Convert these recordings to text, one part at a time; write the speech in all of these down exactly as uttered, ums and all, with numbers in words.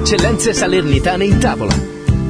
Eccellenze salernitane in tavola.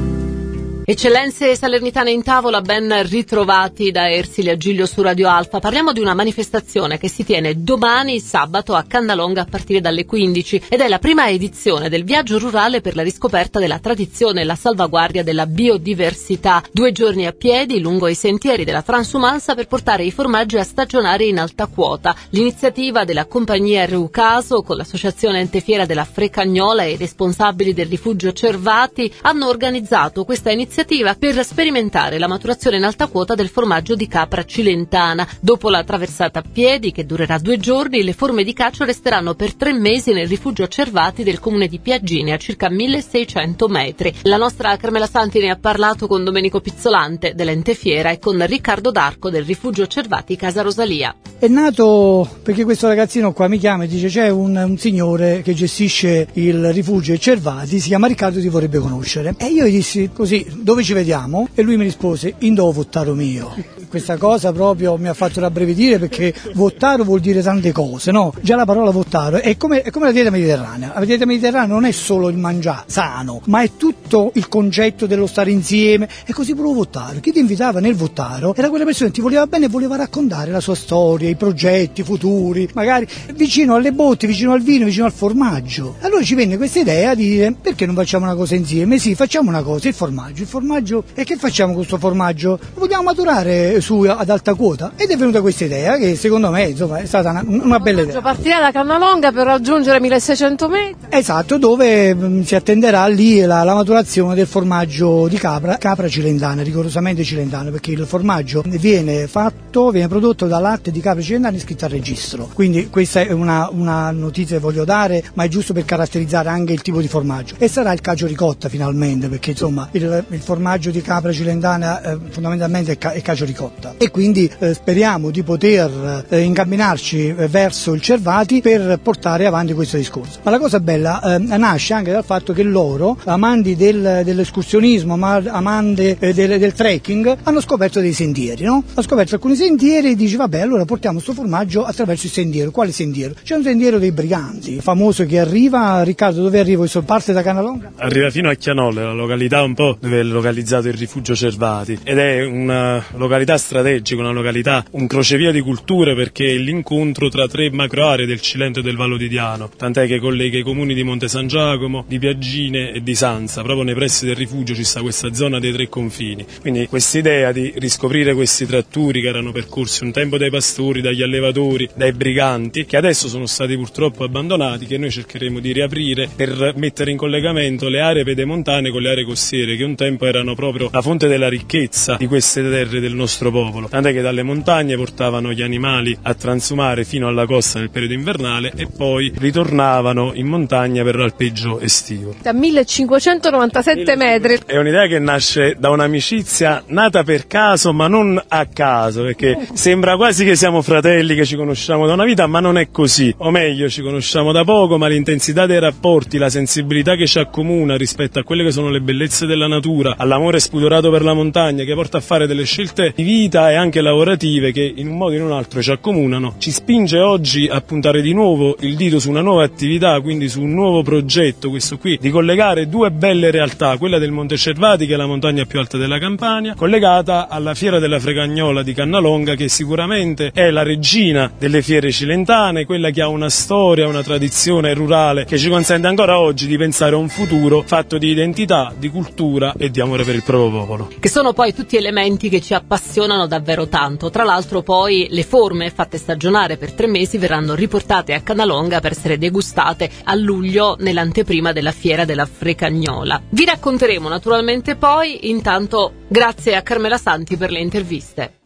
Eccellenze salernitane in tavola, ben ritrovati da Ersilia Giglio su Radio Alfa. Parliamo di una manifestazione che si tiene domani sabato a Cannalonga a partire dalle quindici ed è la prima edizione del viaggio rurale per la riscoperta della tradizione e la salvaguardia della biodiversità. Due giorni a piedi lungo i sentieri della transumanza per portare i formaggi a stagionare in alta quota. L'iniziativa della compagnia Reucaso con l'associazione Ente Fiera della Frecagnola e i responsabili del rifugio Cervati hanno organizzato questa iniziativa per sperimentare la maturazione in alta quota del formaggio di capra cilentana. Dopo la traversata a piedi, che durerà due giorni, le forme di caccia resteranno per tre mesi nel rifugio Cervati del comune di Piaggine, a circa milleseicento metri. La nostra Carmela Santi ne ha parlato con Domenico Pizzolante dell'Ente Fiera e con Riccardo D'Arco del rifugio Cervati Casa Rosalia. È nato perché questo ragazzino qua mi chiama e dice: c'è un, un signore che gestisce il rifugio Cervati, si chiama Riccardo, ti vorrebbe conoscere. E io gli dissi così: dove ci vediamo? E lui mi rispose: in do Vottaro mio. Questa cosa proprio mi ha fatto rabbrividire, perché Vottaro vuol dire tante cose, no? Già la parola Vottaro è come, è come la dieta mediterranea. La dieta mediterranea non è solo il mangiare sano, ma è tutto il concetto dello stare insieme. E così pure Vottaro. Chi ti invitava nel Vottaro era quella persona che ti voleva bene e voleva raccontare la sua storia, i progetti futuri, magari vicino alle botti, vicino al vino, vicino al formaggio. Allora ci venne questa idea di dire: perché non facciamo una cosa insieme? Sì, facciamo una cosa, il formaggio. Il formaggio, e che facciamo con questo formaggio? Lo vogliamo maturare su ad alta quota, ed è venuta questa idea che secondo me insomma è stata una, una bella idea. Partirà da Cannalonga per raggiungere milleseicento metri. Esatto, dove mh, si attenderà lì la, la maturazione del formaggio di capra, capra cilentana, rigorosamente cilentana, perché il formaggio viene fatto, viene prodotto da latte di capra cilentana iscritto al registro. Quindi questa è una, una notizia che voglio dare, ma è giusto per caratterizzare anche il tipo di formaggio. E sarà il cacio ricotta finalmente, perché insomma il, il formaggio di capra cilentana eh, fondamentalmente è, ca- è cacio ricotta. E quindi eh, speriamo di poter eh, incamminarci eh, verso il Cervati per portare avanti questo discorso. Ma la cosa bella eh, nasce anche dal fatto che loro, amanti del, dell'escursionismo, ma amanti eh, del, del trekking, hanno scoperto dei sentieri, no? Hanno scoperto alcuni sentieri e dice: vabbè, allora portiamo sto formaggio attraverso il sentiero. Quale sentiero? C'è un sentiero dei briganti, famoso, che arriva. Riccardo, dove arrivo? Questo parte da Cannalonga? Arriva fino a Chianolle, la località un po' dove è localizzato il rifugio Cervati, ed è una località strategica, una località, un crocevia di culture, perché è l'incontro tra tre macro aree del Cilento e del Vallo di Diano, tant'è che collega i comuni di Monte San Giacomo, di Piaggine e di Sanza. Proprio nei pressi del rifugio ci sta questa zona dei tre confini, quindi questa idea di riscoprire questi tratturi che erano percorsi un tempo dai pastori, dagli allevatori, dai briganti, che adesso sono stati purtroppo abbandonati, che noi cercheremo di riaprire per mettere in collegamento le aree pedemontane con le aree costiere, che un tempo erano proprio la fonte della ricchezza di queste terre del nostro popolo, tant'è che dalle montagne portavano gli animali a transumare fino alla costa nel periodo invernale e poi ritornavano in montagna per l'alpeggio estivo. Da millecinquecentonovantasette metri. È un'idea che nasce da un'amicizia nata per caso, ma non a caso, perché sembra quasi che siamo fratelli, che ci conosciamo da una vita, ma non è così. O meglio, ci conosciamo da poco, ma l'intensità dei rapporti, la sensibilità che ci accomuna rispetto a quelle che sono le bellezze della natura, all'amore spudorato per la montagna, che porta a fare delle scelte di vita e anche lavorative che in un modo o in un altro ci accomunano, ci spinge oggi a puntare di nuovo il dito su una nuova attività, quindi su un nuovo progetto, questo qui, di collegare due belle realtà, quella del Monte Cervati, che è la montagna più alta della Campania, collegata alla Fiera della Frecagnola di Cannalonga, che sicuramente è la regina delle fiere cilentane, quella che ha una storia, una tradizione rurale che ci consente ancora oggi di pensare a un futuro fatto di identità, di cultura e di amore per il proprio popolo. Che sono poi tutti elementi che ci appassionano davvero tanto. Tra l'altro poi le forme fatte stagionare per tre mesi verranno riportate a Cannalonga per essere degustate a luglio nell'anteprima della Fiera della Frecagnola. Vi racconteremo naturalmente poi, intanto grazie a Carmela Santi per le interviste.